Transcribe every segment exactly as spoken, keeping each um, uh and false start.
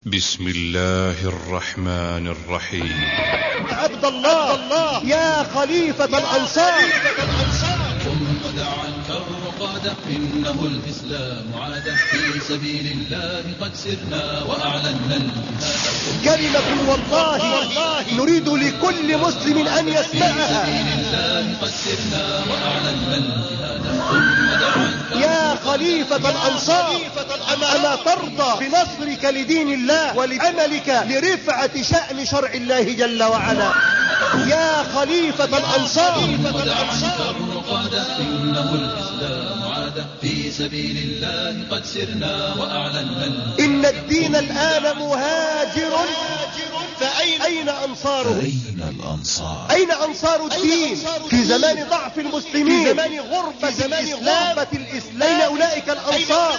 بسم الله الرحمن الرحيم. عبد الله يا خليفة الأنصار قم ودع عنك الرقاد إنه الإسلام عاد في سبيل الله قد سرنا وأعلنا الجهاد. كلمة والله نريد لكل مسلم أن يسمعها. في سبيل الله قد سرنا وأعلنا الجهاد. قم ودع عنك يا خليفة الأنصار أما ترضى بنصرك لدين الله ولعملك لرفعة شأن شرع الله جل وعلا؟ يا خليفة الأنصار ودع عنك الرقاد إنه الإسلام عاد في سبيل الله قد سرنا وأعلنا. إن الدين الآن مهاجر فأين أين أنصاره؟ أين الأنصار؟ أين أنصار الدين في زمان ضعف المسلمين، في زمان غربة الإسلام؟ أين أولئك الأنصار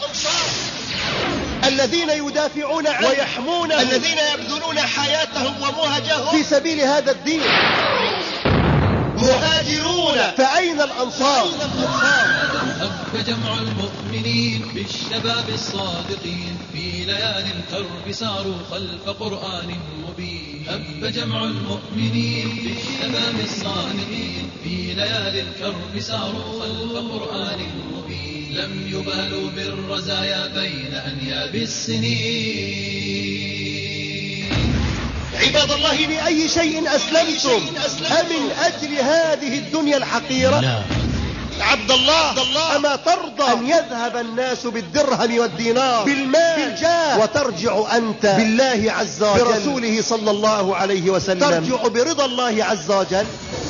الذين يدافعون عنه ويحمونه، الذين يبذلون حياتهم ومهجهم في سبيل هذا الدين؟ مهاجرون فأين الأنصار؟ هب جمع المؤمنين بالشباب الصادقين في ليالي الكرب ساروا خلف قرآن مبين. هب جمع المؤمنين بالشباب الصادقين في ليالي الكرب ساروا خلف قرآن مبين. لم يبالوا بالرزايا بين أنياب السنين. عباد الله لأي شيء أسلمتم؟ أمن أجل هذه الدنيا الحقيرة؟ لا. عبد الله أما ترضى أن يذهب الناس بالدرهم والدينار بالمال بالجاه وترجع أنت بالله عز وجل برسوله صلى الله عليه وسلم، ترجع برضا الله عز وجل؟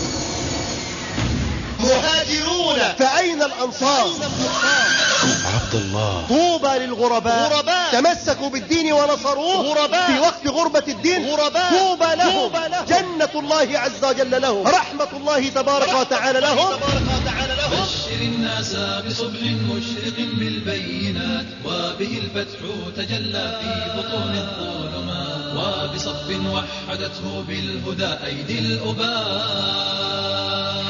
مهاجرون فأين الأنصار؟ عبد الله طوبى للغرباء غرباء تمسكوا بالدين ونصروه غرباء في وقت غربة الدين غرباء طوبى لهم جنة الله عز وجل لهم، رحمة الله تبارك وتعالى لهم. بشر الناس بصبح مشرق بالبينات وبه الفتح تجلى في بطون الظلمات وبصف وحدته بالهدى أيدي الأباء.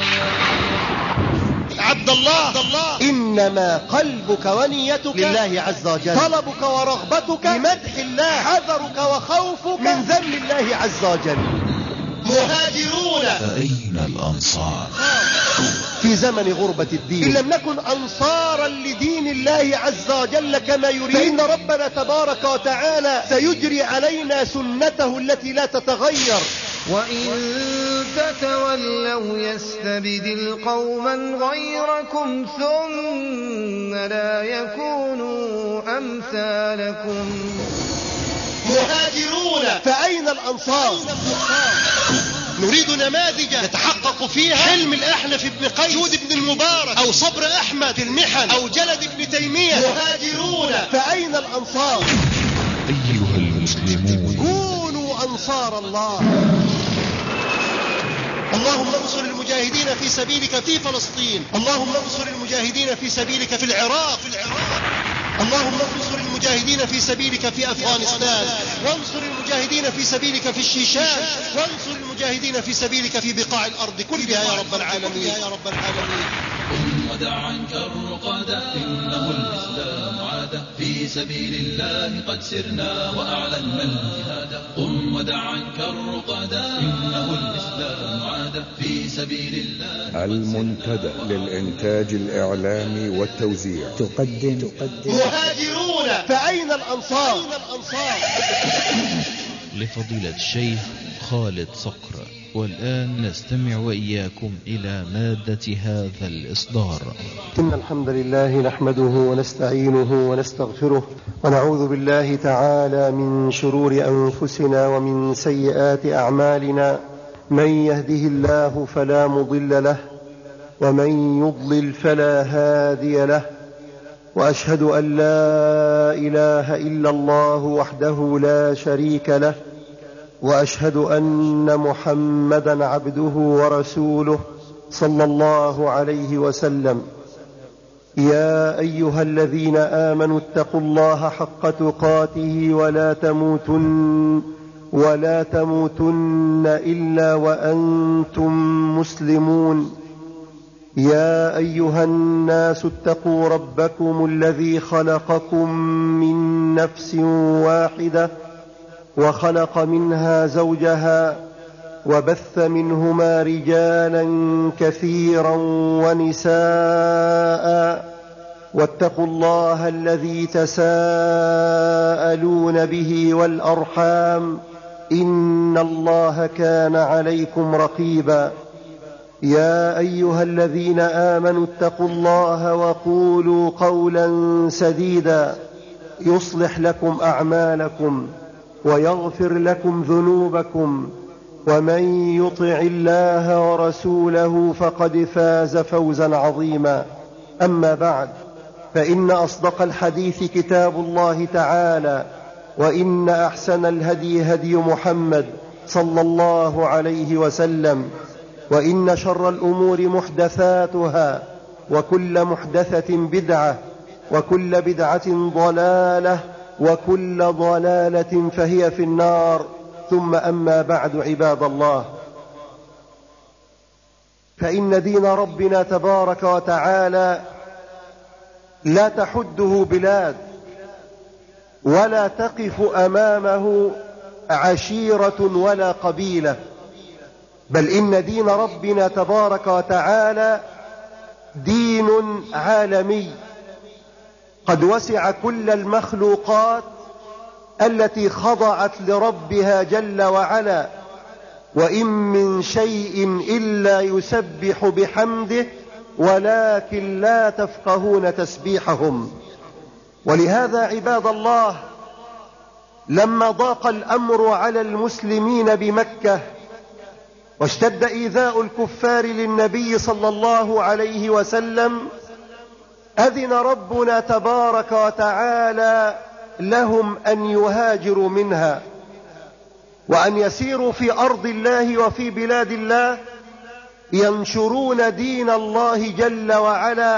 عبد الله إنما قلبك ونيتك لله عز وجل، طلبك ورغبتك لمدح الله، حذرك وخوفك من ذم الله عز وجل. مهاجرون فأين الأنصار؟ في زمن غربة الدين إن لم نكن أنصارا لدين الله عز وجل كما يريد فإن ربنا تبارك وتعالى سيجري علينا سنته التي لا تتغير. وإن تتولوا يستبدل قوما غيركم ثم لا يكونوا أمثالكم. مهاجرون فأين الأنصار؟ نريد نماذج يتحقق فيها حلم الأحنف بن قيس، جود بن المبارك، أو صبر أحمد في المحن، أو جلد بن تيمية. مهاجرون فأين الأنصار؟ أيها المسلمون كونوا أنصار الله. اللهم انصر المجاهدين في سبيلك في فلسطين، اللهم انصر المجاهدين في سبيلك في العراق، اللهم انصر المجاهدين في سبيلك في أفغانستان، وانصر المجاهدين في سبيلك في الشيشان، وانصر المجاهدين في سبيلك في بقاع الأرض كلها يا رب العالمين. قم ودع عنك الرقاد إنه الإسلام عاد في سبيل الله قد سرنا وأعلنا الجهاد. قم ودع عنك الرقاد إنه الإسلام عاد في سبيل الله. المنتدى للإنتاج الإعلامي والتوزيع تقدم تقدم مهاجرون فأين الأنصار؟ لفضيلة الشيخ خالد صقر. والآن نستمع وإياكم إلى مادة هذا الإصدار. إن الحمد لله نحمده ونستعينه ونستغفره ونعوذ بالله تعالى من شرور أنفسنا ومن سيئات أعمالنا. من يهده الله فلا مضل له ومن يضلل فلا هادي له، وأشهد أن لا إله إلا الله وحده لا شريك له، وأشهد أن محمدا عبده ورسوله صلى الله عليه وسلم. يا أيها الذين آمنوا اتقوا الله حق تقاته ولا تموتن ولا تموتن إلا وأنتم مسلمون. يا أيها الناس اتقوا ربكم الذي خلقكم من نفس واحدة وخلق منها زوجها وبث منهما رجالا كثيرا ونساء واتقوا الله الذي تساءلون به والأرحام إن الله كان عليكم رقيبا. يا أيها الذين آمنوا اتقوا الله وقولوا قولا سديدا يصلح لكم أعمالكم ويغفر لكم ذنوبكم ومن يطع الله ورسوله فقد فاز فوزا عظيما. أما بعد، فإن أصدق الحديث كتاب الله تعالى، وإن أحسن الهدي هدي محمد صلى الله عليه وسلم، وإن شر الأمور محدثاتها، وكل محدثة بدعة، وكل بدعة ضلالة، وكل ضلالة فهي في النار. ثم أما بعد، عباد الله، فإن دين ربنا تبارك وتعالى لا تحده بلاد، ولا تقف أمامه عشيرة ولا قبيلة، بل إن دين ربنا تبارك وتعالى دين عالمي قد وسع كل المخلوقات التي خضعت لربها جل وعلا، وإن من شيء إلا يسبح بحمده ولكن لا تفقهون تسبيحهم. ولهذا عباد الله، لما ضاق الأمر على المسلمين بمكة واشتد إيذاء الكفار للنبي صلى الله عليه وسلم، أذن ربنا تبارك وتعالى لهم أن يهاجروا منها، وأن يسيروا في أرض الله وفي بلاد الله، ينشرون دين الله جل وعلا،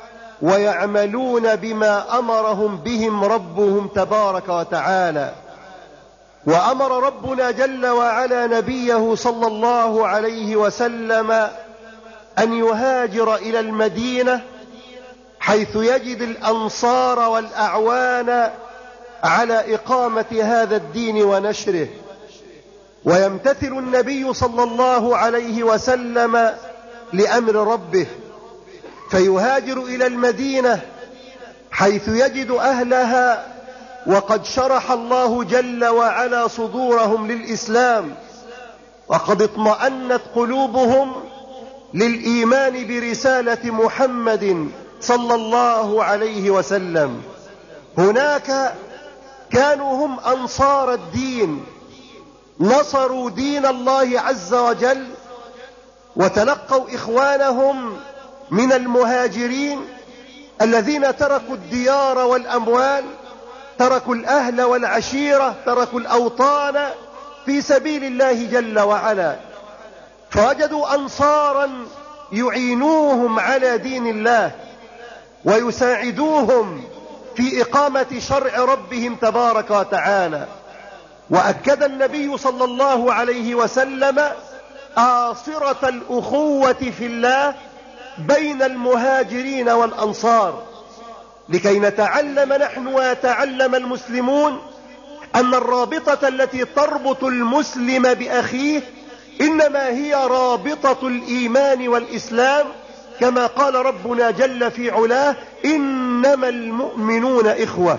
ويعملون بما أمرهم بهم ربهم تبارك وتعالى. وأمر ربنا جل وعلا نبيه صلى الله عليه وسلم أن يهاجر إلى المدينة، حيث يجد الأنصار والأعوان على إقامة هذا الدين ونشره. ويمتثل النبي صلى الله عليه وسلم لأمر ربه، فيهاجر إلى المدينة حيث يجد أهلها وقد شرح الله جل وعلا صدورهم للإسلام، وقد اطمأنت قلوبهم للإيمان برسالة محمد صلى الله عليه وسلم. هناك كانوا هم أنصار الدين، نصروا دين الله عز وجل، وتلقوا إخوانهم من المهاجرين الذين تركوا الديار والأموال، تركوا الأهل والعشيرة، تركوا الأوطان في سبيل الله جل وعلا، فوجدوا أنصارا يعينوهم على دين الله ويساعدوهم في إقامة شرع ربهم تبارك وتعالى. وأكد النبي صلى الله عليه وسلم آصرة الأخوة في الله بين المهاجرين والأنصار، لكي نتعلم نحن ويتعلم المسلمون أن الرابطة التي تربط المسلم بأخيه إنما هي رابطة الإيمان والإسلام، كما قال ربنا جل في علاه: إنما المؤمنون إخوة.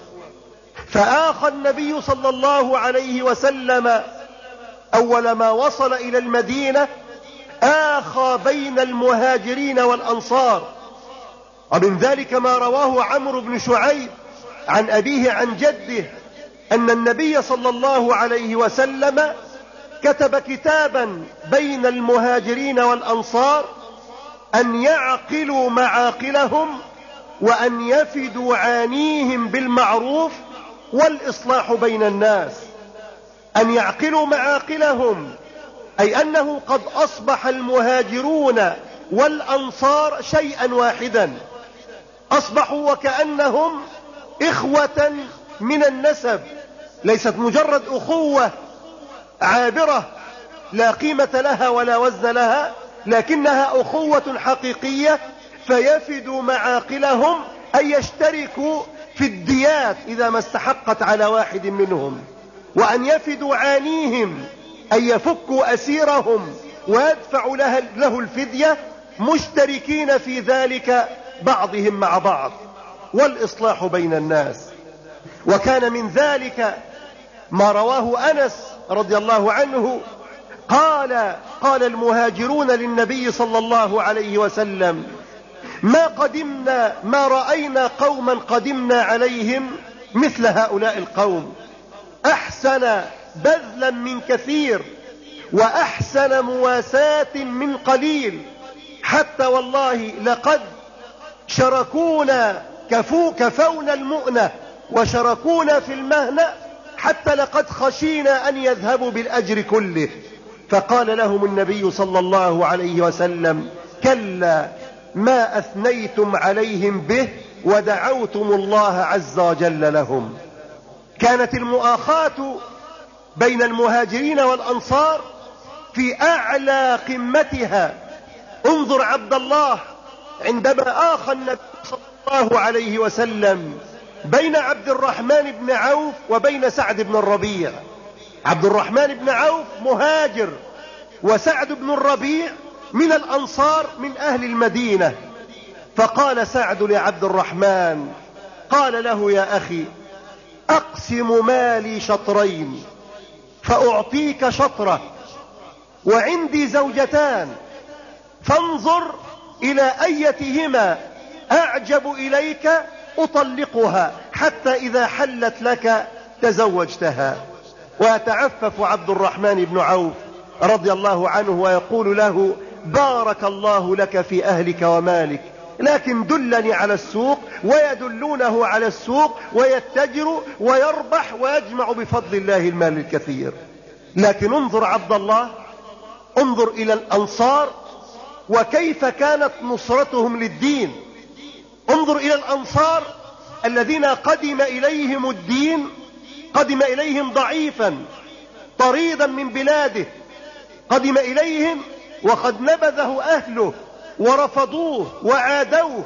فآخى النبي صلى الله عليه وسلم أول ما وصل إلى المدينة، آخى بين المهاجرين والأنصار. ومن ذلك ما رواه عمرو بن شعيب عن أبيه عن جده أن النبي صلى الله عليه وسلم كتب كتابا بين المهاجرين والأنصار أن يعقلوا معاقلهم، وأن يفدوا عانيهم بالمعروف والإصلاح بين الناس. أن يعقلوا معاقلهم أي أنه قد أصبح المهاجرون والأنصار شيئا واحدا، أصبحوا وكأنهم إخوة من النسب، ليست مجرد أخوة عابرة لا قيمة لها ولا وزن لها، لكنها أخوة حقيقية، فيفدوا معاقلهم أن يشتركوا في الديات إذا ما استحقت على واحد منهم، وأن يفدوا عانيهم، أن يفكوا أسيرهم ويدفعوا له الفدية مشتركين في ذلك بعضهم مع بعض، والإصلاح بين الناس. وكان من ذلك ما رواه أنس رضي الله عنه قال قال المهاجرون للنبي صلى الله عليه وسلم: ما قدمنا ما رأينا قوما قدمنا عليهم مثل هؤلاء القوم، أحسن بذلا من كثير، وأحسن مواساة من قليل، حتى والله لقد شركونا كفو كفونا المؤنة وشركونا في المهنة، حتى لقد خشينا أن يذهبوا بالأجر كله. فقال لهم النبي صلى الله عليه وسلم: كلا، ما أثنيتم عليهم به ودعوتم الله عز وجل لهم. كانت المؤاخاة بين المهاجرين والأنصار في أعلى قمتها. انظر عبد الله عندما آخى النبي صلى الله عليه وسلم بين عبد الرحمن بن عوف وبين سعد بن الربيع. عبد الرحمن بن عوف مهاجر، وسعد بن الربيع من الأنصار من أهل المدينة. فقال سعد لعبد الرحمن، قال له: يا أخي، أقسم مالي شطرين فأعطيك شطرة، وعندي زوجتان، فانظر إلى أيتهما أعجب إليك أطلقها، حتى إذا حلت لك تزوجتها. ويتعفف عبد الرحمن بن عوف رضي الله عنه ويقول له: بارك الله لك في أهلك ومالك، لكن دلني على السوق. ويدلونه على السوق، ويتجر ويربح ويجمع بفضل الله المال الكثير. لكن انظر عبد الله، انظر إلى الأنصار وكيف كانت نصرتهم للدين. انظر إلى الأنصار الذين قدم إليهم الدين، قدم إليهم ضعيفا طريدا من بلاده، قدم إليهم وقد نبذه أهله ورفضوه وعادوه،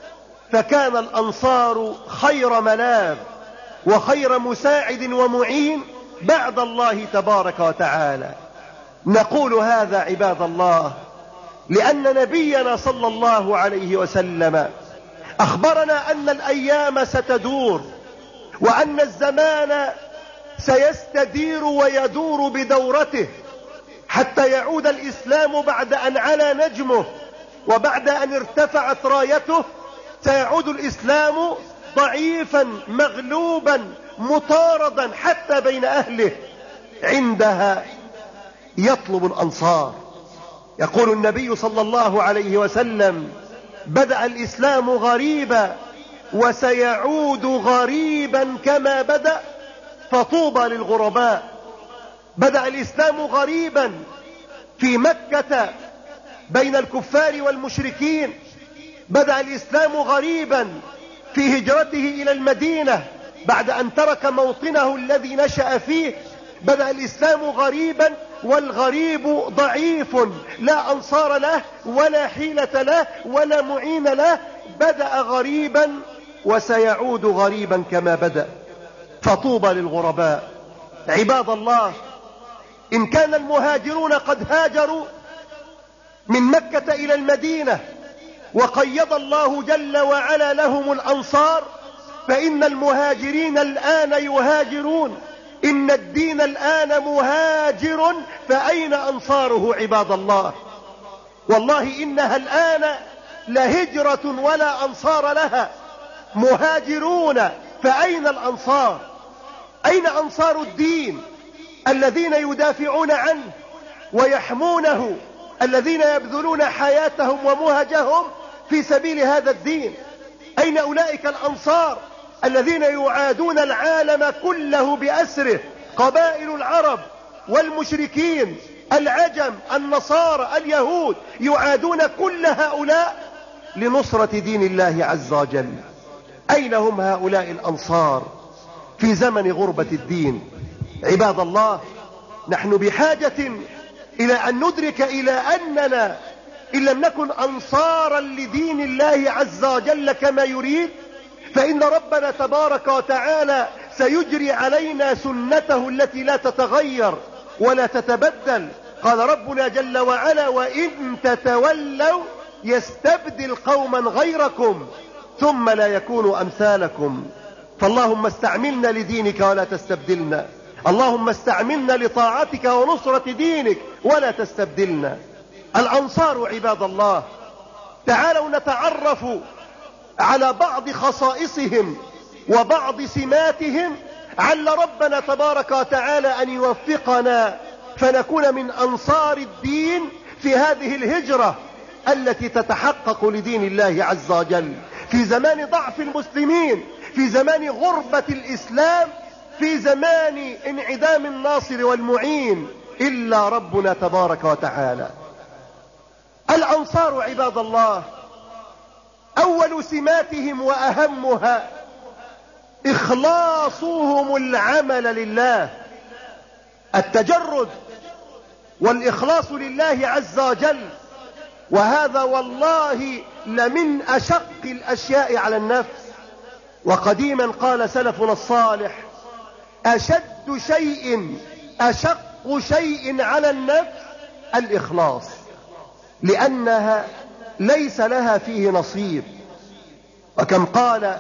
فكان الأنصار خير ملاذ وخير مساعد ومعين بعد الله تبارك وتعالى. نقول هذا عباد الله لأن نبينا صلى الله عليه وسلم أخبرنا أن الأيام ستدور، وأن الزمان سيستدير ويدور بدورته، حتى يعود الإسلام بعد أن علا نجمه وبعد أن ارتفعت رايته. سيعود الإسلام ضعيفا مغلوبا مطاردا حتى بين أهله. عندها يطلب الأنصار. يقول النبي صلى الله عليه وسلم: بدأ الإسلام غريبا وسيعود غريبا كما بدأ، فطوبى للغرباء. بدأ الإسلام غريبا في مكة بين الكفار والمشركين، بدأ الإسلام غريبا في هجرته إلى المدينة بعد أن ترك موطنه الذي نشأ فيه. بدأ الإسلام غريبا، والغريب ضعيف، لا أنصار له ولا حيلة له ولا معين له. بدأ غريبا وسيعود غريبا كما بدأ، فطوبى للغرباء. عباد الله، إن كان المهاجرون قد هاجروا من مكة إلى المدينة وقيض الله جل وعلا لهم الأنصار، فإن المهاجرين الآن يهاجرون. إن الدين الآن مهاجر، فأين أنصاره عباد الله؟ والله إنها الآن لهجرة ولا أنصار لها. مهاجرون، فأين الأنصار؟ أين أنصار الدين الذين يدافعون عنه ويحمونه، الذين يبذلون حياتهم ومهجهم في سبيل هذا الدين؟ أين أولئك الأنصار الذين يعادون العالم كله بأسره؟ قبائل العرب والمشركين، العجم، النصارى، اليهود، يعادون كل هؤلاء لنصرة دين الله عز وجل. أين هم هؤلاء الأنصار في زمن غربة الدين؟ عباد الله، نحن بحاجة إلى أن ندرك إلى أننا إن لم نكن أنصارا لدين الله عز وجل كما يريد، فإن ربنا تبارك وتعالى سيجري علينا سنته التي لا تتغير ولا تتبدل. قال ربنا جل وعلا: وإن تتولوا يستبدل قوما غيركم ثم لا يكونوا أمثالكم. فاللهم استعملنا لدينك ولا تستبدلنا، اللهم استعملنا لطاعتك ونصرة دينك ولا تستبدلنا. الأنصار عباد الله، تعالوا نتعرف على بعض خصائصهم وبعض سماتهم، عل ربنا تبارك وتعالى أن يوفقنا فنكون من أنصار الدين في هذه الهجرة التي تتحقق لدين الله عز وجل في زمان ضعف المسلمين، في زمان غربة الإسلام، في زمان انعدام الناصر والمعين إلا ربنا تبارك وتعالى. الأنصار عباد الله، أول سماتهم وأهمها إخلاصهم العمل لله، التجرد والإخلاص لله عز وجل. وهذا والله لمن أشق الأشياء على النفس. وقديما قال سلفنا الصالح: أشد شيء أشق شيء على النفس الإخلاص، لأنها ليس لها فيه نصيب. وكم قال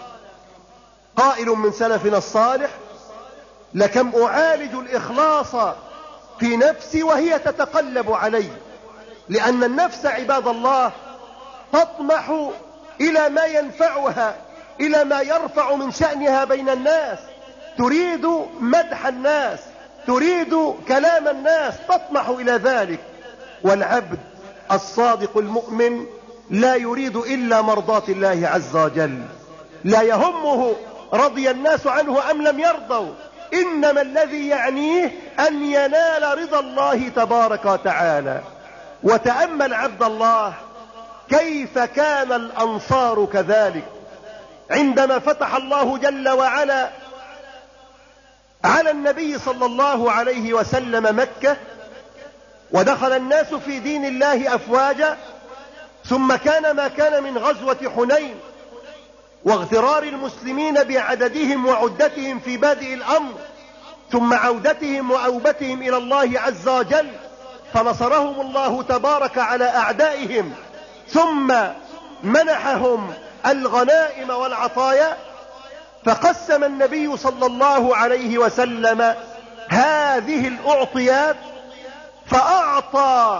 قائل من سلفنا الصالح: لكم أعالج الإخلاص في نفسي وهي تتقلب علي. لأن النفس عباد الله تطمح إلى ما ينفعها، إلى ما يرفع من شأنها بين الناس، تريد مدح الناس، تريد كلام الناس، تطمح إلى ذلك. والعبد الصادق المؤمن لا يريد إلا مرضاة الله عز وجل، لا يهمه رضي الناس عنه أم لم يرضوا، إنما الذي يعنيه أن ينال رضا الله تبارك وتعالى. وتأمل عبد الله كيف كان الأنصار كذلك. عندما فتح الله جل وعلا على النبي صلى الله عليه وسلم مكة ودخل الناس في دين الله أفواجا، ثم كان ما كان من غزوة حنين واغترار المسلمين بعددهم وعدتهم في بادئ الأمر، ثم عودتهم وأوبتهم إلى الله عز وجل فنصرهم الله تبارك على أعدائهم، ثم منحهم الغنائم والعطايا. فقسم النبي صلى الله عليه وسلم هذه الأعطيات، فأعطى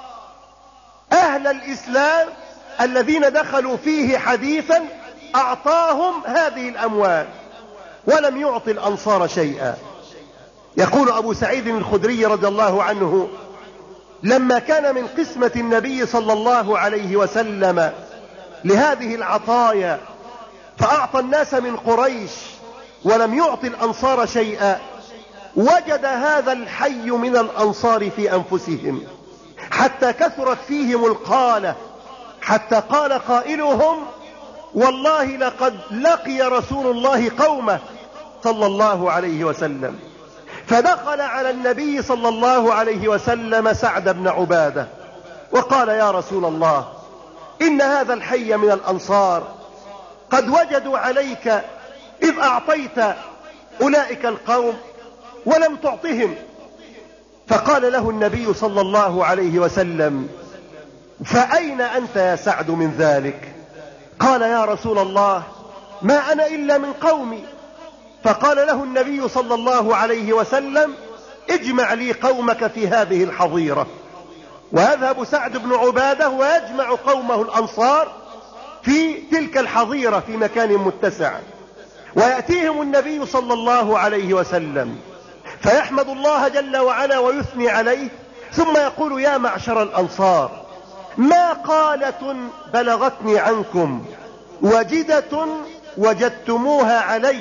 أهل الإسلام الذين دخلوا فيه حديثا، أعطاهم هذه الأموال ولم يعطي الأنصار شيئا. يقول أبو سعيد الخدري رضي الله عنه: لما كان من قسمة النبي صلى الله عليه وسلم لهذه العطايا فأعطى الناس من قريش ولم يعطي الأنصار شيئا، وجد هذا الحي من الأنصار في أنفسهم حتى كثرت فيهم القالة، حتى قال قائلهم: والله لقد لقي رسول الله قومه صلى الله عليه وسلم. فدخل على النبي صلى الله عليه وسلم سعد بن عبادة وقال: يا رسول الله، إن هذا الحي من الأنصار قد وجدوا عليك إذ أعطيت أولئك القوم ولم تعطهم. فقال له النبي صلى الله عليه وسلم: فأين أنت يا سعد من ذلك؟ قال: يا رسول الله، ما أنا إلا من قومي. فقال له النبي صلى الله عليه وسلم: اجمع لي قومك في هذه الحظيرة. ويذهب سعد بن عبادة ويجمع قومه الأنصار في تلك الحظيرة في مكان متسع، ويأتيهم النبي صلى الله عليه وسلم فيحمد الله جل وعلا ويثني عليه، ثم يقول: يا معشر الأنصار، ما قالة بلغتني عنكم وجدة وجدتموها علي،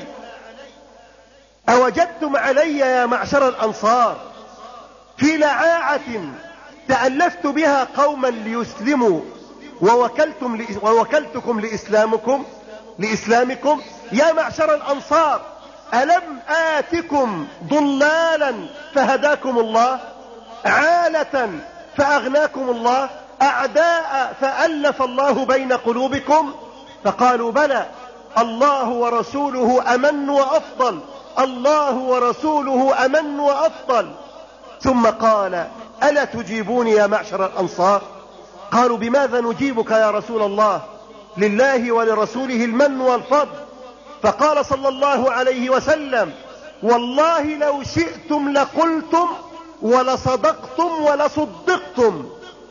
أوجدتم علي يا معشر الأنصار في لعاعة تألفت بها قوما ليسلموا ووكلتم لإ... ووكلتكم لإسلامكم لإسلامكم يا معشر الأنصار، ألم آتكم ضلالا فهداكم الله، عالة فأغناكم الله، أعداء فألف الله بين قلوبكم؟ فقالوا بلى، الله ورسوله أمن وأفضل، الله ورسوله أمن وأفضل. ثم قال ألا تجيبون يا معشر الأنصار؟ قالوا بماذا نجيبك يا رسول الله؟ لله ولرسوله المن والفضل. فقال صلى الله عليه وسلم والله لو شئتم لقلتم ولصدقتم ولصدقتم،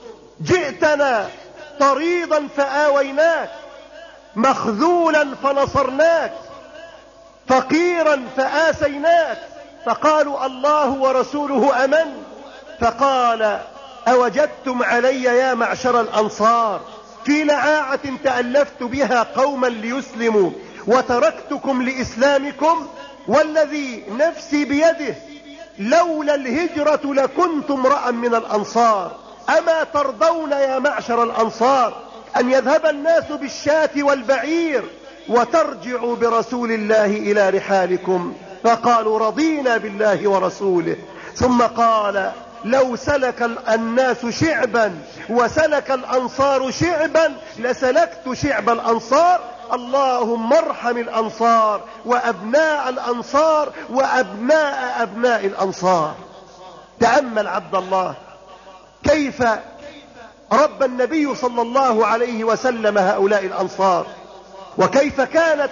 جئتنا طريضا فآويناك، مخذولا فنصرناك، فقيرا فآسيناك. فقالوا الله ورسوله أمن. فقال أوجدتم علي يا معشر الأنصار في لعاعة تألفت بها قوما ليسلموا وتركتكم لإسلامكم؟ والذي نفسي بيده لولا الهجرة لكنت امرأ من الأنصار. أما ترضون يا معشر الأنصار أن يذهب الناس بالشاة والبعير وترجعوا برسول الله إلى رحالكم؟ فقالوا رضينا بالله ورسوله. ثم قال لو سلك الناس شعبا وسلك الأنصار شعبا لسلكت شعب الأنصار. اللهم ارحم الأنصار وأبناء الأنصار وأبناء أبناء الأنصار. تأمل عبد الله كيف رب النبي صلى الله عليه وسلم هؤلاء الأنصار، وكيف كانت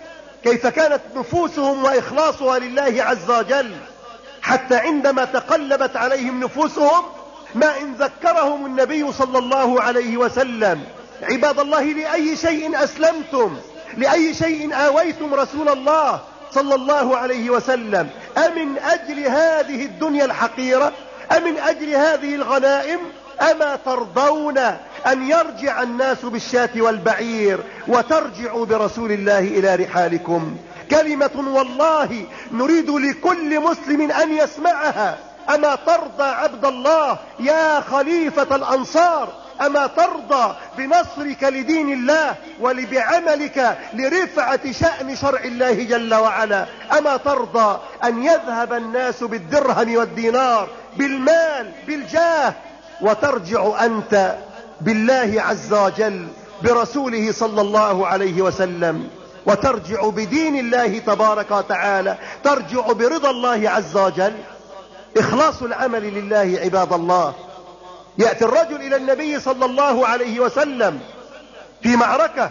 كيف كانت نفوسهم وإخلاصها لله عز وجل، حتى عندما تقلبت عليهم نفوسهم ما إن ذكرهم النبي صلى الله عليه وسلم عباد الله لأي شيء أسلمتم، لأي شيء آويتم رسول الله صلى الله عليه وسلم؟ أمن أجل هذه الدنيا الحقيرة؟ أمن أجل هذه الغنائم؟ أما ترضون أن يرجع الناس بالشاة والبعير وترجعوا برسول الله إلى رحالكم؟ كلمة والله نريد لكل مسلم أن يسمعها. أما ترضى عبد الله يا خليفة الأنصار؟ أما ترضى بنصرك لدين الله ولبعملك لرفعة شأن شرع الله جل وعلا؟ أما ترضى أن يذهب الناس بالدرهم والدينار بالمال بالجاه وترجع أنت بالله عز وجل برسوله صلى الله عليه وسلم، وترجع بدين الله تبارك وتعالى، ترجع برضا الله عز وجل؟ إخلاص العمل لله عباد الله. يأتي الرجل إلى النبي صلى الله عليه وسلم في معركة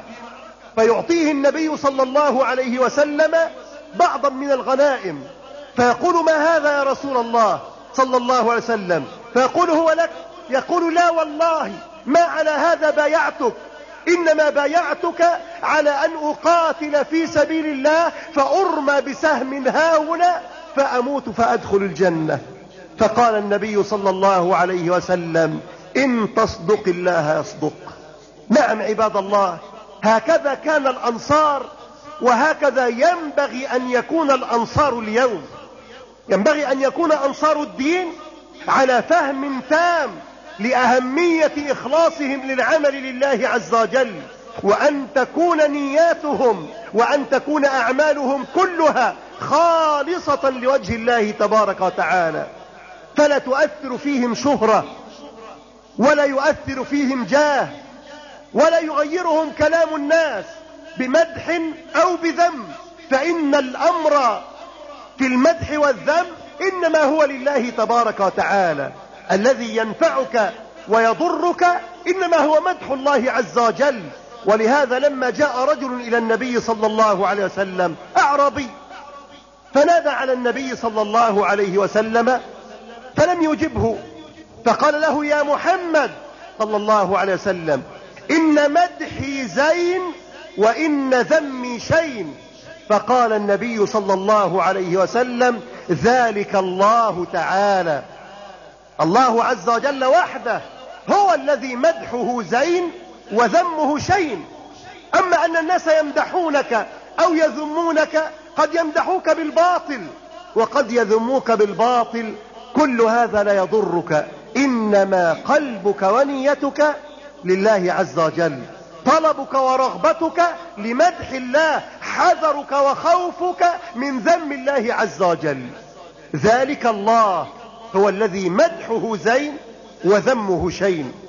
فيعطيه النبي صلى الله عليه وسلم بعضا من الغنائم، فيقول ما هذا يا رسول الله صلى الله عليه وسلم؟ فيقول هو لك. يقول لا والله ما على هذا بايعتك، إنما بايعتك على أن أقاتل في سبيل الله فأرمى بسهم هاهنا فأموت فأدخل الجنة. فقال النبي صلى الله عليه وسلم إن تصدق الله يصدق. نعم عباد الله، هكذا كان الأنصار، وهكذا ينبغي أن يكون الأنصار اليوم. ينبغي أن يكون أنصار الدين على فهم تام لأهمية إخلاصهم للعمل لله عز وجل، وأن تكون نياتهم وأن تكون أعمالهم كلها خالصة لوجه الله تبارك وتعالى، فلا تؤثر فيهم شهرة ولا يؤثر فيهم جاه، ولا يغيرهم كلام الناس بمدح أو بذم، فإن الأمر في المدح والذم إنما هو لله تبارك وتعالى. الذي ينفعك ويضرك إنما هو مدح الله عز وجل. ولهذا لما جاء رجل إلى النبي صلى الله عليه وسلم أعرابي فنادى على النبي صلى الله عليه وسلم فلم يجبه، فقال له يا محمد صلى الله عليه وسلم إن مدحي زين وإن ذمي شين. فقال النبي صلى الله عليه وسلم ذلك الله تعالى، الله عز وجل وحده هو الذي مدحه زين وذمه شين. أما أن الناس يمدحونك أو يذمونك، قد يمدحوك بالباطل وقد يذموك بالباطل، كل هذا لا يضرك، إنما قلبك ونيتك لله عز وجل، طلبك ورغبتك لمدح الله، حذرك وخوفك من ذم الله عز وجل. ذلك الله هو الذي مدحه زين وذمه شين.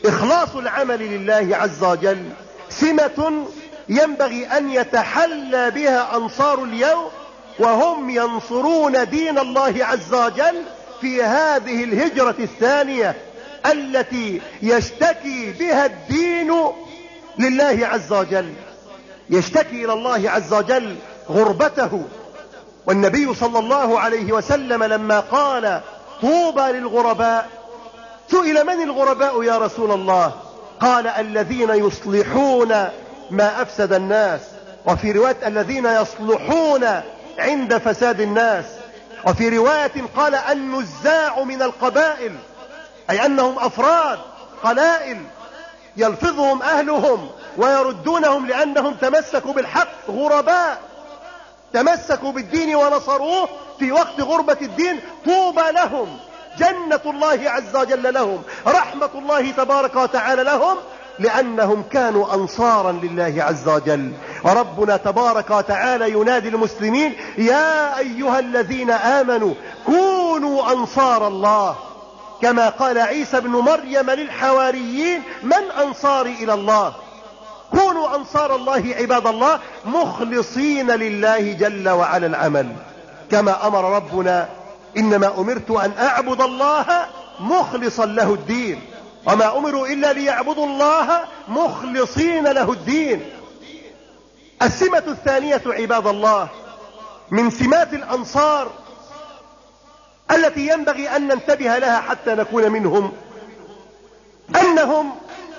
إخلاص العمل لله عز وجل سمة ينبغي أن يتحلى بها أنصار اليوم، وهم ينصرون دين الله عز وجل في هذه الهجرة الثانية التي يشتكي بها الدين لله عز وجل، يشتكي إلى الله عز وجل غربته. والنبي صلى الله عليه وسلم لما قال طوبى للغرباء سئل من الغرباء يا رسول الله؟ قال الذين يصلحون ما أفسد الناس، وفي رواية الذين يصلحون عند فساد الناس، وفي رواية قال النزاع من القبائل، أي أنهم أفراد قلائل يلفظهم أهلهم ويردونهم لأنهم تمسكوا بالحق، غرباء تمسكوا بالدين ونصروه في وقت غربة الدين. طوبى لهم، جنة الله عز وجل لهم، رحمة الله تبارك وتعالى لهم، لأنهم كانوا أنصارا لله عز وجل. وربنا تبارك وتعالى ينادي المسلمين يا أيها الذين آمنوا كونوا أنصار الله، كما قال عيسى بن مريم للحواريين من أنصاري إلى الله؟ كونوا أنصار الله عباد الله مخلصين لله جل وعلا العمل، كما أمر ربنا إنما أمرت أن أعبد الله مخلصا له الدين، وما أمروا إلا ليعبدوا الله مخلصين له الدين. السمة الثانية عباد الله من سمات الأنصار التي ينبغي أن ننتبه لها حتى نكون منهم، أنهم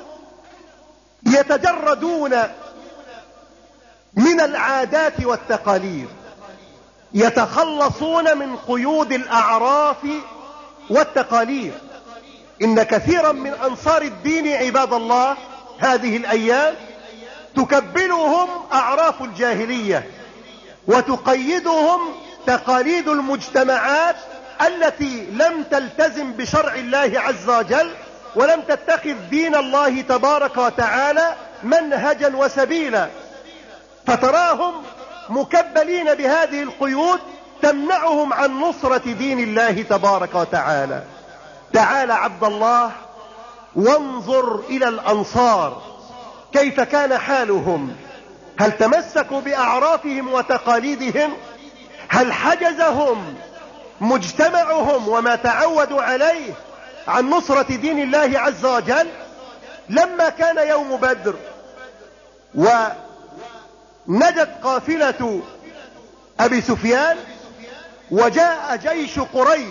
يتجردون من العادات والتقاليد، يتخلصون من قيود الأعراف والتقاليد. إن كثيرا من أنصار الدين عباد الله هذه الأيام تكبلهم أعراف الجاهلية، وتقيدهم تقاليد المجتمعات التي لم تلتزم بشرع الله عز وجل، ولم تتخذ دين الله تبارك وتعالى منهجا وسبيلا، فتراهم مكبلين بهذه القيود تمنعهم عن نصرة دين الله تبارك وتعالى. تعال عبد الله وانظر إلى الأنصار كيف كان حالهم، هل تمسكوا بأعرافهم وتقاليدهم؟ هل حجزهم مجتمعهم وما تعودوا عليه عن نصرة دين الله عز وجل؟ لما كان يوم بدر ونجت قافلة أبي سفيان وجاء جيش قريش،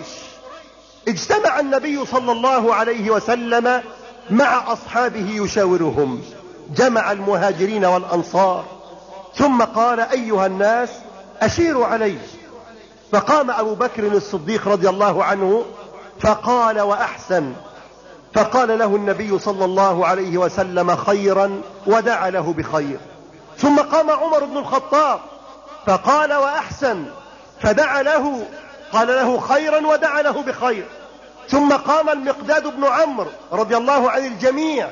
اجتمع النبي صلى الله عليه وسلم مع أصحابه يشاورهم، جمع المهاجرين والأنصار، ثم قال أيها الناس أشيروا علي. فقام أبو بكر الصديق رضي الله عنه فقال وأحسن، فقال له النبي صلى الله عليه وسلم خيرا ودعا له بخير. ثم قام عمر بن الخطاب فقال وأحسن، فدعا له، قال له خيرا ودعا له بخير. ثم قام المقداد بن عمرو رضي الله عن الجميع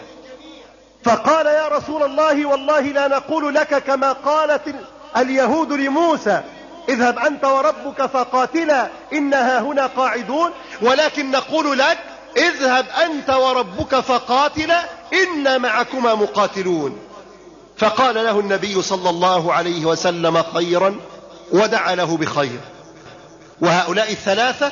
فقال يا رسول الله والله لا نقول لك كما قالت اليهود لموسى اذهب أنت وربك فقاتلا إنها هنا قاعدون، ولكن نقول لك اذهب أنت وربك فقاتلا إن معكما مقاتلون. فقال له النبي صلى الله عليه وسلم خيرا ودعا له بخير. وهؤلاء الثلاثة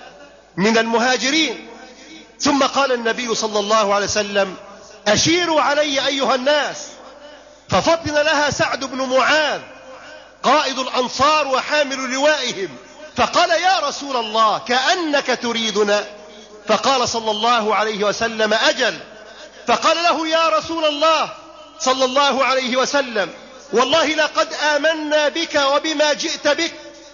من المهاجرين. ثم قال النبي صلى الله عليه وسلم أشيروا علي أيها الناس. ففطن لها سعد بن معاذ قائد الأنصار وحامل لوائهم، فقال يا رسول الله كأنك تريدنا. فقال صلى الله عليه وسلم أجل. فقال له يا رسول الله صلى الله عليه وسلم والله لقد آمنا بك وبما جئت بك،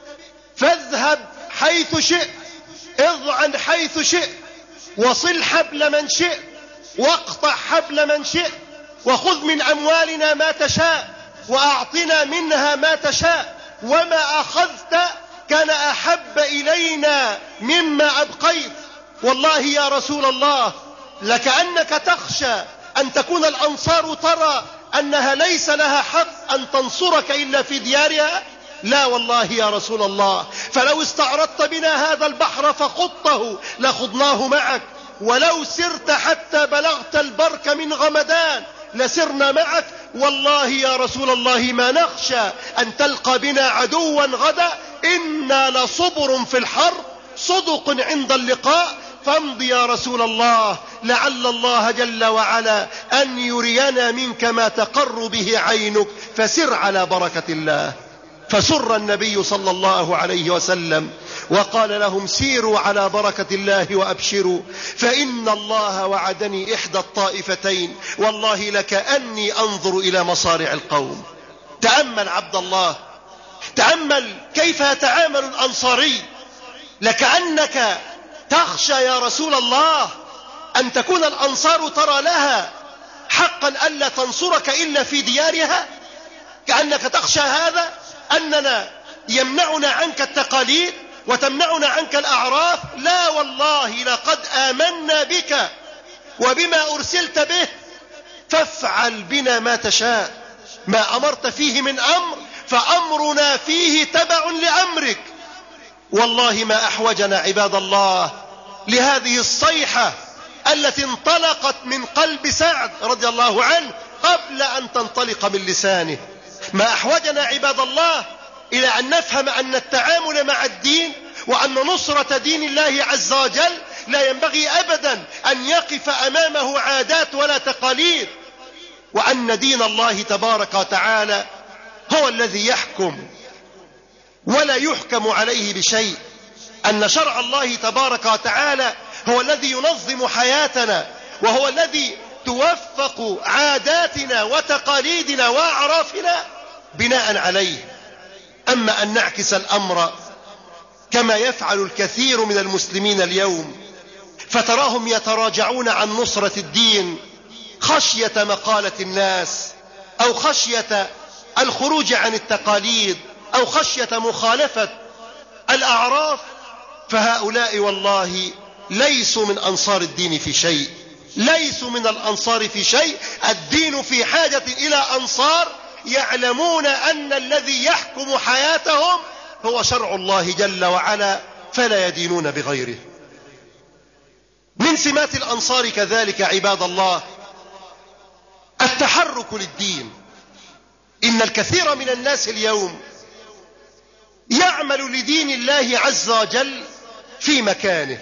فاذهب حيث شئت، اضعن حيث شئت، وصل حبل من شئت، واقطع حبل من شئت، وخذ من أموالنا ما تشاء وأعطنا منها ما تشاء، وما أخذت كان أحب إلينا مما أبقيت. والله يا رسول الله لكأنك تخشى أن تكون الأنصار ترى أنها ليس لها حق أن تنصرك إلا في ديارها. لا والله يا رسول الله، فلو استعرضت بنا هذا البحر فخضته لخضناه معك، ولو سرت حتى بلغت البرك من غمدان لسرنا معك، والله يا رسول الله ما نخشى أن تلقى بنا عدوا غدا، إنا لصبر في الحرب صدق عند اللقاء، فامض يا رسول الله لعل الله جل وعلا أن يرينا منك ما تقر به عينك، فسر على بركة الله. فسر النبي صلى الله عليه وسلم وقال لهم سيروا على بركة الله وأبشروا، فإن الله وعدني إحدى الطائفتين، والله لكأني أنظر إلى مصارع القوم. تأمل عبد الله، تأمل كيف يتعامل الأنصاري، لكأنك تخشى يا رسول الله أن تكون الأنصار ترى لها حقا ألا تنصرك إلا في ديارها، كأنك تخشى هذا، أننا يمنعنا عنك التقاليد وتمنعنا عنك الأعراف. لا والله لقد آمنا بك وبما أرسلت به، فافعل بنا ما تشاء، ما أمرت فيه من أمر فأمرنا فيه تبع لأمرك. والله ما أحوجنا عباد الله لهذه الصيحة التي انطلقت من قلب سعد رضي الله عنه قبل أن تنطلق من لسانه. ما أحوجنا عباد الله إلى أن نفهم أن التعامل مع الدين وأن نصرة دين الله عز وجل لا ينبغي أبدا أن يقف أمامه عادات ولا تقاليد، وأن دين الله تبارك وتعالى هو الذي يحكم ولا يحكم عليه بشيء، أن شرع الله تبارك وتعالى هو الذي ينظم حياتنا، وهو الذي توفق عاداتنا وتقاليدنا وأعرافنا بناء عليه. أما أن نعكس الأمر كما يفعل الكثير من المسلمين اليوم، فتراهم يتراجعون عن نصرة الدين خشية مقالة الناس، أو خشية الخروج عن التقاليد، أو خشية مخالفة الأعراف، فهؤلاء والله ليسوا من أنصار الدين في شيء، ليسوا من الأنصار في شيء. الدين في حاجة إلى أنصار يعلمون أن الذي يحكم حياتهم هو شرع الله جل وعلا، فلا يدينون بغيره. من سمات الأنصار كذلك عباد الله التحرك للدين. إن الكثير من الناس اليوم يعمل لدين الله عز وجل في مكانه،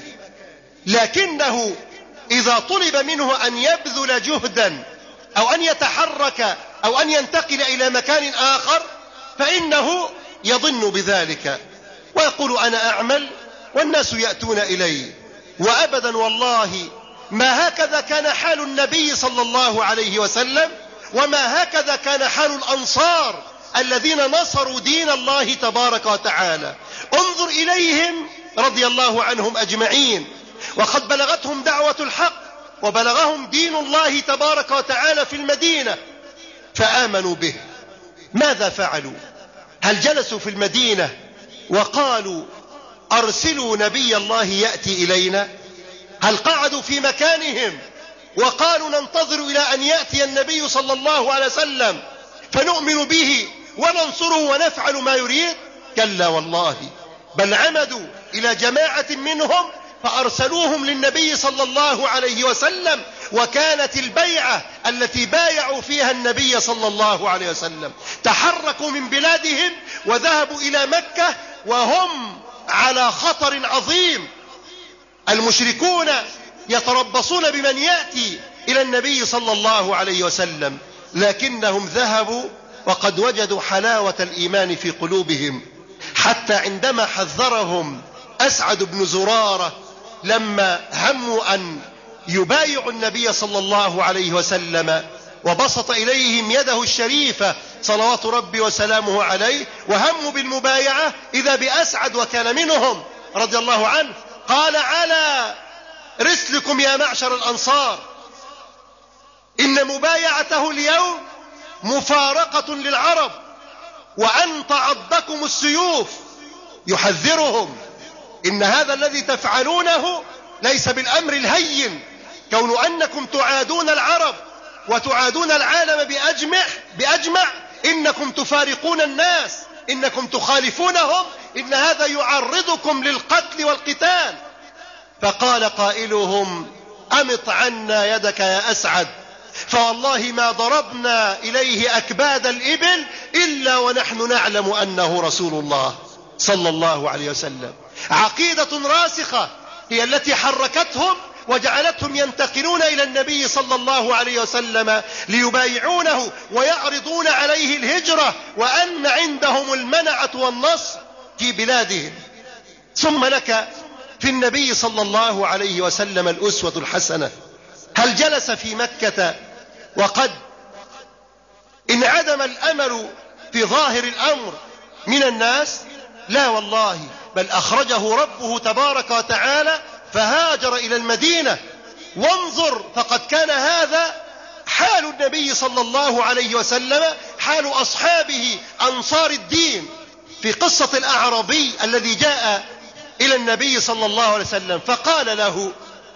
لكنه إذا طلب منه أن يبذل جهدا أو أن يتحرك أو أن ينتقل إلى مكان آخر فإنه يظن بذلك ويقول أنا أعمل والناس يأتون إلي. وأبدا والله ما هكذا كان حال النبي صلى الله عليه وسلم، وما هكذا كان حال الأنصار الذين نصروا دين الله تبارك وتعالى. انظر إليهم رضي الله عنهم أجمعين، وقد بلغتهم دعوة الحق وبلغهم دين الله تبارك وتعالى في المدينة فآمنوا به. ماذا فعلوا؟ هل جلسوا في المدينة وقالوا أرسلوا نبي الله يأتي إلينا؟ هل قعدوا في مكانهم وقالوا ننتظر إلى أن يأتي النبي صلى الله عليه وسلم فنؤمن به وننصره ونفعل ما يريد؟ كلا والله، بل عمدوا إلى جماعة منهم فأرسلوهم للنبي صلى الله عليه وسلم، وكانت البيعة التي بايعوا فيها النبي صلى الله عليه وسلم. تحركوا من بلادهم وذهبوا إلى مكة وهم على خطر عظيم. المشركون يتربصون بمن يأتي إلى النبي صلى الله عليه وسلم، لكنهم ذهبوا وقد وجدوا حلاوة الإيمان في قلوبهم، حتى عندما حذرهم أسعد بن زرارة لما هموا أن يبايعوا النبي صلى الله عليه وسلم وبسط إليهم يده الشريفة صلوات ربي وسلامه عليه وهموا بالمبايعة، إذا بأسعد وكان منهم رضي الله عنه قال على رسلكم يا معشر الأنصار، إن مبايعته اليوم مفارقة للعرب وأن تعضكم السيوف. يحذرهم إن هذا الذي تفعلونه ليس بالأمر الهين، كون أنكم تعادون العرب وتعادون العالم بأجمع, بأجمع إنكم تفارقون الناس، إنكم تخالفونهم، إن هذا يعرضكم للقتل والقتال. فقال قائلهم أمط عنا يدك يا أسعد، فوالله ما ضربنا إليه أكباد الإبل إلا ونحن نعلم أنه رسول الله صلى الله عليه وسلم. عقيدة راسخة هي التي حركتهم وجعلتهم ينتقلون إلى النبي صلى الله عليه وسلم ليبايعونه ويعرضون عليه الهجرة، وأن عندهم المنعة والنصر في بلادهم. ثم لك في النبي صلى الله عليه وسلم الأسوة الحسنة. هل جلس في مكة وقد انعدم الأمل في ظاهر الأمر من الناس؟ لا والله، بل أخرجه ربه تبارك وتعالى فهاجر إلى المدينة. وانظر، فقد كان هذا حال النبي صلى الله عليه وسلم، حال أصحابه أنصار الدين. في قصة الأعرابي الذي جاء إلى النبي صلى الله عليه وسلم فقال له: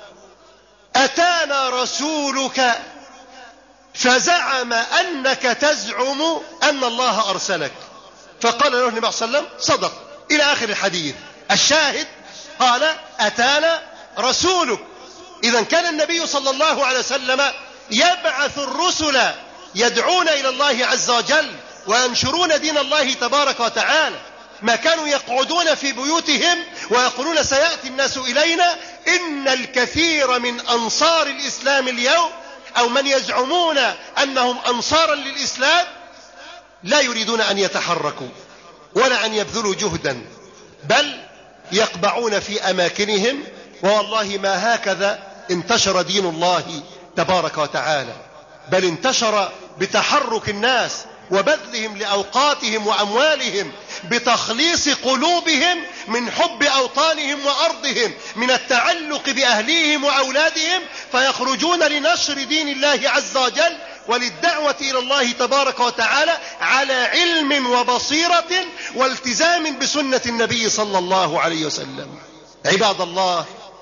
أتانا رسولك فزعم أنك تزعم أن الله أرسلك. فقال له النبي صلى الله عليه وسلم: صدق، إلى آخر الحديث. الشاهد قال: أتانا رسولك. إذا كان النبي صلى الله عليه وسلم يبعث الرسل يدعون إلى الله عز وجل وينشرون دين الله تبارك وتعالى. ما كانوا يقعدون في بيوتهم ويقولون سيأتي الناس إلينا. إن الكثير من أنصار الإسلام اليوم أو من يزعمون أنهم أنصارا للإسلام لا يريدون أن يتحركوا ولا أن يبذلوا جهدا، بل يقبعون في أماكنهم. والله ما هكذا انتشر دين الله تبارك وتعالى، بل انتشر بتحرك الناس وبذلهم لأوقاتهم وأموالهم، بتخليص قلوبهم من حب أوطانهم وأرضهم، من التعلق بأهليهم وأولادهم، فيخرجون لنشر دين الله عز وجل وللدعوة إلى الله تبارك وتعالى على علم وبصيرة والتزام بسنة النبي صلى الله عليه وسلم. عباد الله،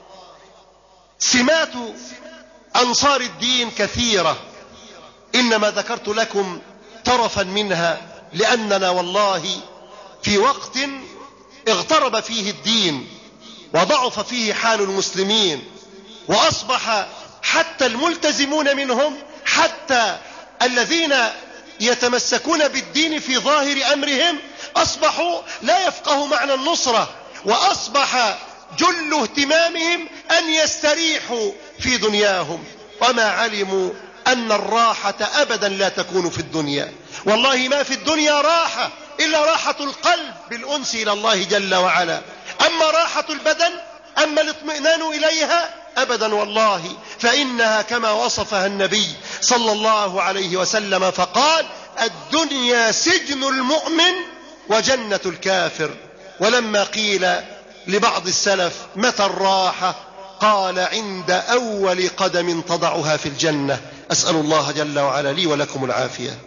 سمات أنصار الدين كثيرة، إنما ذكرت لكم طرفا منها لأننا والله في وقت اغترب فيه الدين وضعف فيه حال المسلمين، وأصبح حتى الملتزمون منهم، حتى الذين يتمسكون بالدين في ظاهر أمرهم، أصبحوا لا يفقهوا معنى النصرة، وأصبح جل اهتمامهم أن يستريحوا في دنياهم، وما علموا أن الراحة أبدا لا تكون في الدنيا. والله ما في الدنيا راحة إلا راحة القلب بالأنس إلى الله جل وعلا. أما راحة البدن، أما الاطمئنان إليها، أبدا والله، فإنها كما وصفها النبي صلى الله عليه وسلم فقال: الدنيا سجن المؤمن وجنة الكافر. ولما قيل لبعض السلف: متى الراحة؟ قال: عند أول قدم تضعها في الجنة. أسأل الله جل وعلا لي ولكم العافية.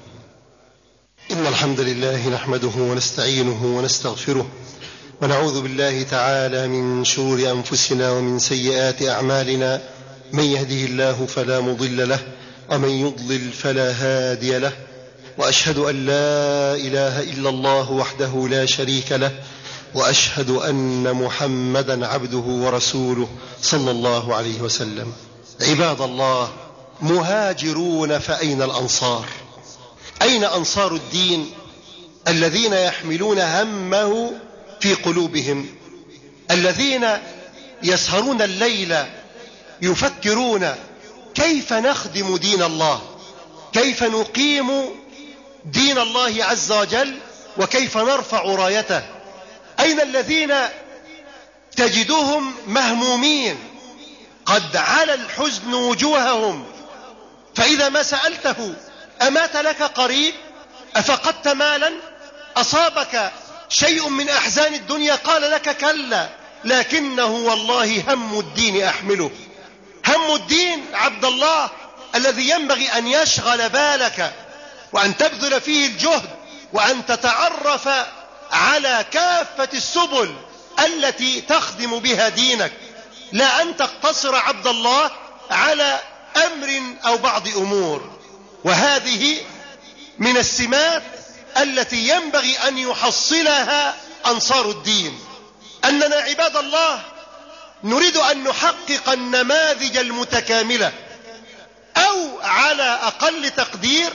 إن الحمد لله نحمده ونستعينه ونستغفره، ونعوذ بالله تعالى من شرور أنفسنا ومن سيئات أعمالنا. من يهده الله فلا مضل له، ومن يضلل فلا هادي له، وأشهد أن لا إله إلا الله وحده لا شريك له، وأشهد أن محمدا عبده ورسوله صلى الله عليه وسلم. عباد الله، مهاجرون فأين الأنصار؟ أين أنصار الدين الذين يحملون همه في قلوبهم، الذين يسهرون الليل يفكرون كيف نخدم دين الله، كيف نقيم دين الله عز وجل، وكيف نرفع رايته؟ أين الذين تجدهم مهمومين قد علا الحزن وجوههم، فإذا ما سألته: أمات لك قريب؟ أفقدت مالا؟ أصابك شيء من أحزان الدنيا؟ قال لك: كلا، لكنه والله هم الدين أحمله. هم الدين عبد الله الذي ينبغي أن يشغل بالك، وأن تبذل فيه الجهد، وأن تتعرف على كافة السبل التي تخدم بها دينك، لا أن تقتصر عبد الله على أمر أو بعض أمور. وهذه من السمات التي ينبغي أن يحصلها أنصار الدين، أننا عباد الله نريد أن نحقق النماذج المتكاملة، أو على أقل تقدير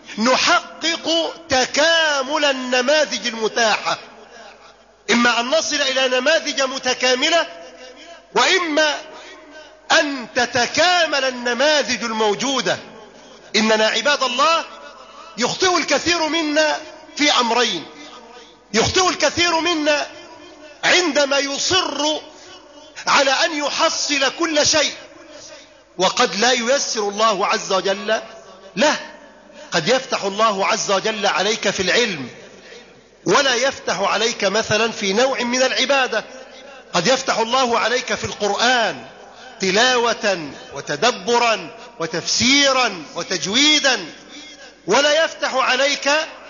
نحقق تكامل النماذج المتاحة. إما أن نصل إلى نماذج متكاملة، وإما أن تتكامل النماذج الموجودة. إننا عباد الله يخطئ الكثير منا في أمرين. يخطئ الكثير منا عندما يصر على أن يحصل كل شيء، وقد لا ييسر الله عز وجل له. قد يفتح الله عز وجل عليك في العلم، ولا يفتح عليك مثلا في نوع من العبادة. قد يفتح الله عليك في القرآن تلاوة وتدبرا وتفسيرا وتجويدا، ولا يفتح عليك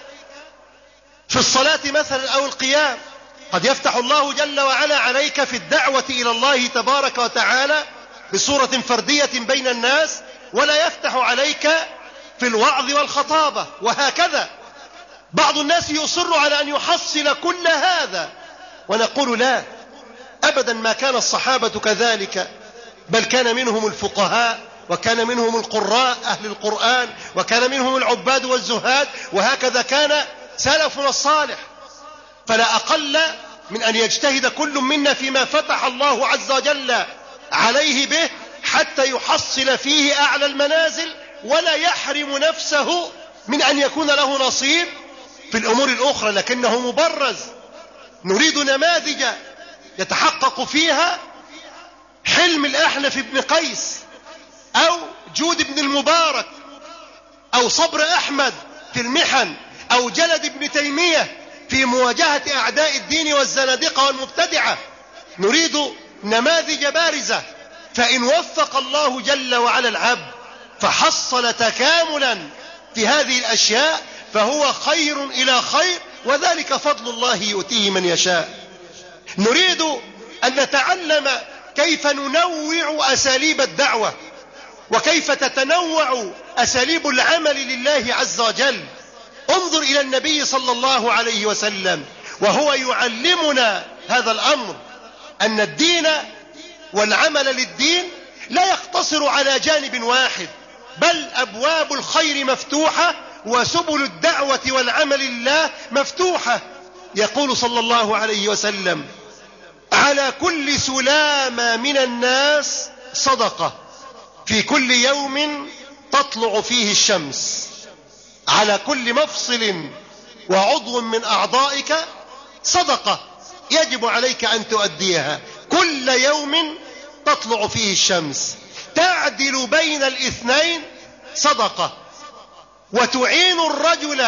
في الصلاة مثلا أو القيام. قد يفتح الله جل وعلا عليك في الدعوة إلى الله تبارك وتعالى بصورة فردية بين الناس، ولا يفتح عليك في الوعظ والخطابة، وهكذا. بعض الناس يصر على أن يحصل كل هذا، ونقول لا، أبدا ما كان الصحابة كذلك، بل كان منهم الفقهاء، وكان منهم القراء أهل القرآن، وكان منهم العباد والزهاد، وهكذا كان سلفنا الصالح. فلا أقل من أن يجتهد كل منا فيما فتح الله عز وجل عليه به حتى يحصل فيه أعلى المنازل، ولا يحرم نفسه من أن يكون له نصيب في الأمور الأخرى، لكنه مبرز. نريد نماذج يتحقق فيها حلم الأحنف بن قيس، أو جود بن المبارك، أو صبر أحمد في المحن، أو جلد بن تيمية في مواجهة أعداء الدين والزنادقة والمبتدعة. نريد نماذج بارزة، فإن وفق الله جل وعلا العبد فحصل تكاملا في هذه الأشياء فهو خير إلى خير، وذلك فضل الله يؤتيه من يشاء. نريد أن نتعلم كيف ننوع أساليب الدعوة، وكيف تتنوع أساليب العمل لله عز وجل. انظر إلى النبي صلى الله عليه وسلم وهو يعلمنا هذا الأمر، أن الدين والعمل للدين لا يقتصر على جانب واحد، بل أبواب الخير مفتوحة، وسبل الدعوة والعمل لله مفتوحة. يقول صلى الله عليه وسلم: على كل سلامة من الناس صدقة في كل يوم تطلع فيه الشمس. على كل مفصل وعضو من أعضائك صدقة يجب عليك أن تؤديها كل يوم تطلع فيه الشمس. تعدل بين الاثنين صدقة. وتعين الرجل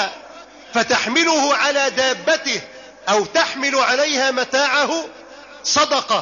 فتحمله على دابته أو تحمل عليها متاعه صدقة.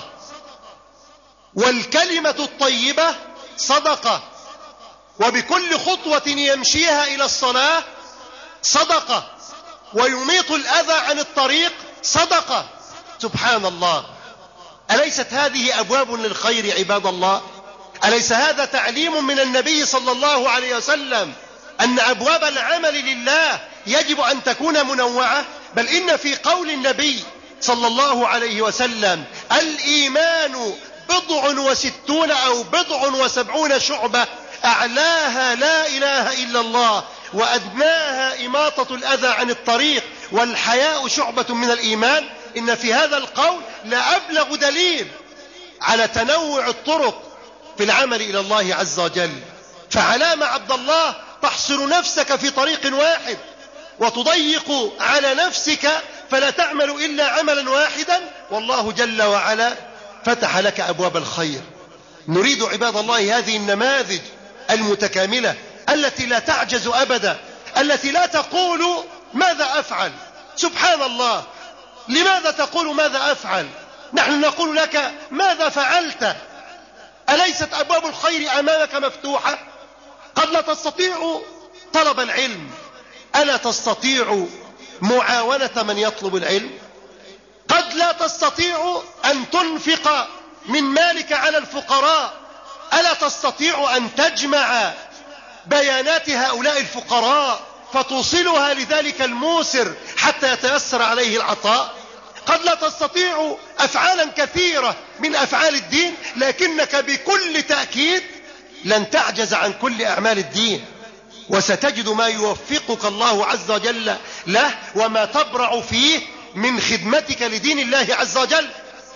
والكلمة الطيبة صدقة. وبكل خطوة يمشيها إلى الصلاة صدقة. ويميط الأذى عن الطريق صدقة. سبحان الله، أليست هذه أبواب للخير عباد الله؟ أليس هذا تعليم من النبي صلى الله عليه وسلم أن أبواب العمل لله يجب أن تكون منوعة؟ بل إن في قول النبي صلى الله عليه وسلم: الإيمان بضع وستون أو بضع وسبعون شعبة، أعلاها لا إله إلا الله، وأدناها إماطة الأذى عن الطريق، والحياء شعبة من الإيمان. إن في هذا القول لأبلغ دليل على تنوع الطرق في العمل إلى الله عز وجل. فعلام عبد الله تحصر نفسك في طريق واحد وتضيق على نفسك فلا تعمل إلا عملا واحدا، والله جل وعلا فتح لك أبواب الخير. نريد عباد الله هذه النماذج المتكاملة التي لا تعجز أبدا، التي لا تقول ماذا أفعل. سبحان الله، لماذا تقول ماذا أفعل؟ نحن نقول لك ماذا فعلت؟ أليست أبواب الخير أمامك مفتوحة؟ قد لا تستطيع طلب العلم، ألا تستطيع معاونة من يطلب العلم؟ قد لا تستطيع أن تنفق من مالك على الفقراء، ألا تستطيع أن تجمع بيانات هؤلاء الفقراء فتوصلها لذلك الموسر حتى يتيسر عليه العطاء؟ قد لا تستطيع أفعالا كثيرة من أفعال الدين، لكنك بكل تأكيد لن تعجز عن كل أعمال الدين، وستجد ما يوفقك الله عز وجل له وما تبرع فيه من خدمتك لدين الله عز وجل،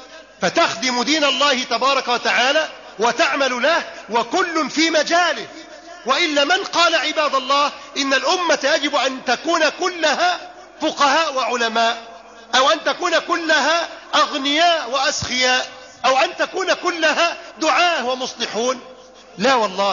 فتخدم دين الله تبارك وتعالى وتعمل له، وكل في مجاله. وإلا من قال عباد الله إن الأمة يجب أن تكون كلها فقهاء وعلماء، أو أن تكون كلها أغنياء وأسخياء، أو أن تكون كلها دعاة ومصلحون؟ لا والله،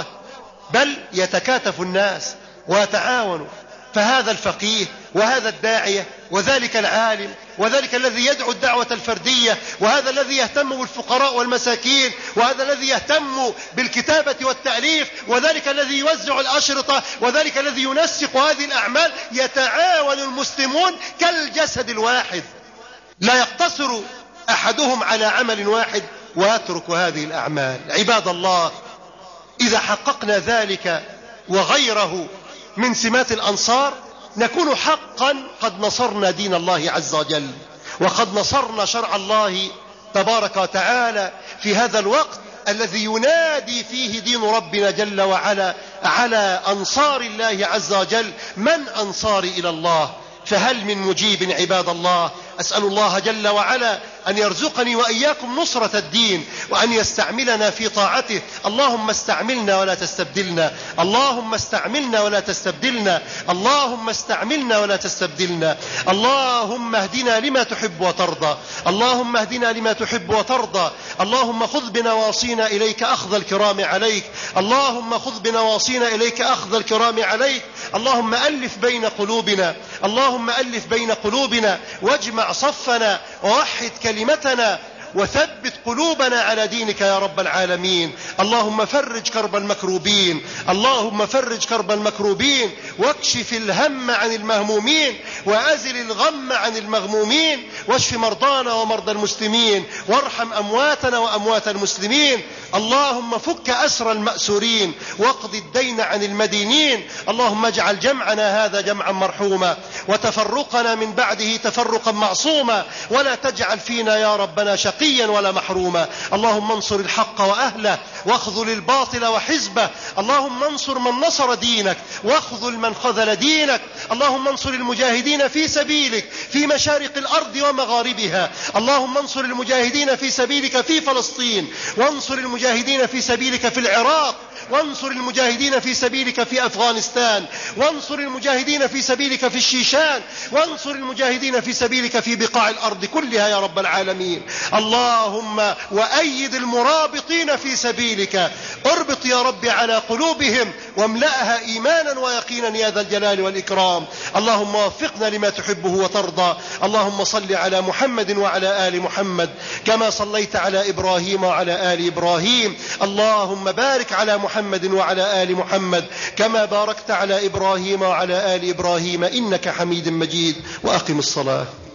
بل يتكاتف الناس ويتعاونوا، فهذا الفقيه وهذا الداعية وذلك العالم وذلك الذي يدعو الدعوة الفردية، وهذا الذي يهتم بالفقراء والمساكين، وهذا الذي يهتم بالكتابة والتأليف، وذلك الذي يوزع الأشرطة، وذلك الذي ينسق هذه الأعمال، يتعاون المسلمون كالجسد الواحد، لا يقتصر أحدهم على عمل واحد ويترك هذه الأعمال. عباد الله، إذا حققنا ذلك وغيره من سمات الأنصار نكون حقا قد نصرنا دين الله عز وجل، وقد نصرنا شرع الله تبارك وتعالى في هذا الوقت الذي ينادي فيه دين ربنا جل وعلا على أنصار الله عز وجل: من أنصاري إلى الله؟ فهل من مجيب عباد الله؟ أسأل الله جل وعلا أن يرزقني وإياكم نصرة الدين، وأن يستعملنا في طاعته. اللهم استعملنا ولا تستبدلنا، اللهم استعملنا ولا تستبدلنا، اللهم استعملنا ولا تستبدلنا. اللهم اهدنا لما تحب وترضى، اللهم اهدنا لما تحب وترضى. اللهم خذ بنواصينا إليك أخذ الكرام عليك، اللهم خذ بنواصينا إليك أخذ الكرام عليك. اللهم ألف بين قلوبنا، اللهم ألف بين قلوبنا، واجمع صفنا، ووحد كلمتنا، وثبت قلوبنا على دينك يا رب العالمين. اللهم فرج كرب المكروبين، اللهم فرج كرب المكروبين، واكشف الهم عن المهمومين، وأزل الغم عن المغمومين، واشف مرضانا ومرضى المسلمين، وارحم أمواتنا وأموات المسلمين. اللهم فك أسر المأسورين، واقض الدين عن المدينين. اللهم اجعل جمعنا هذا جمعا مرحوما، وتفرقنا من بعده تفرقا معصوما، ولا تجعل فينا يا ربنا شقيا ولا محروما. اللهم انصر الحق وأهله، واخذل الباطل وحزبه. اللهم انصر من نصر دينك، واخذل من خذل دينك. اللهم انصر المجاهدين في سبيلك في مشارق الأرض ومغاربها. اللهم انصر المجاهدين في سبيلك في فلسطين، وانصر المجاهدين في سبيلك في العراق، وانصر المجاهدين في سبيلك في أفغانستان، وانصر المجاهدين في سبيلك في الشيشان، وانصر المجاهدين في سبيلك في بقاع الأرض كلها يا رب العالمين. اللهم وأيد المرابطين في سبيلك، اربط يا رب على قلوبهم، واملأها إيمانا ويقينا يا ذا الجلال والإكرام. اللهم وفقنا لما تحبه وترضى. اللهم صل على محمد وعلى آل محمد كما صليت على إبراهيم وعلى آل إبراهيم. اللهم بارك على محمد وعلى آل محمد كما باركت على إبراهيم وعلى آل إبراهيم إنك حميد مجيد. وأقم الصلاة.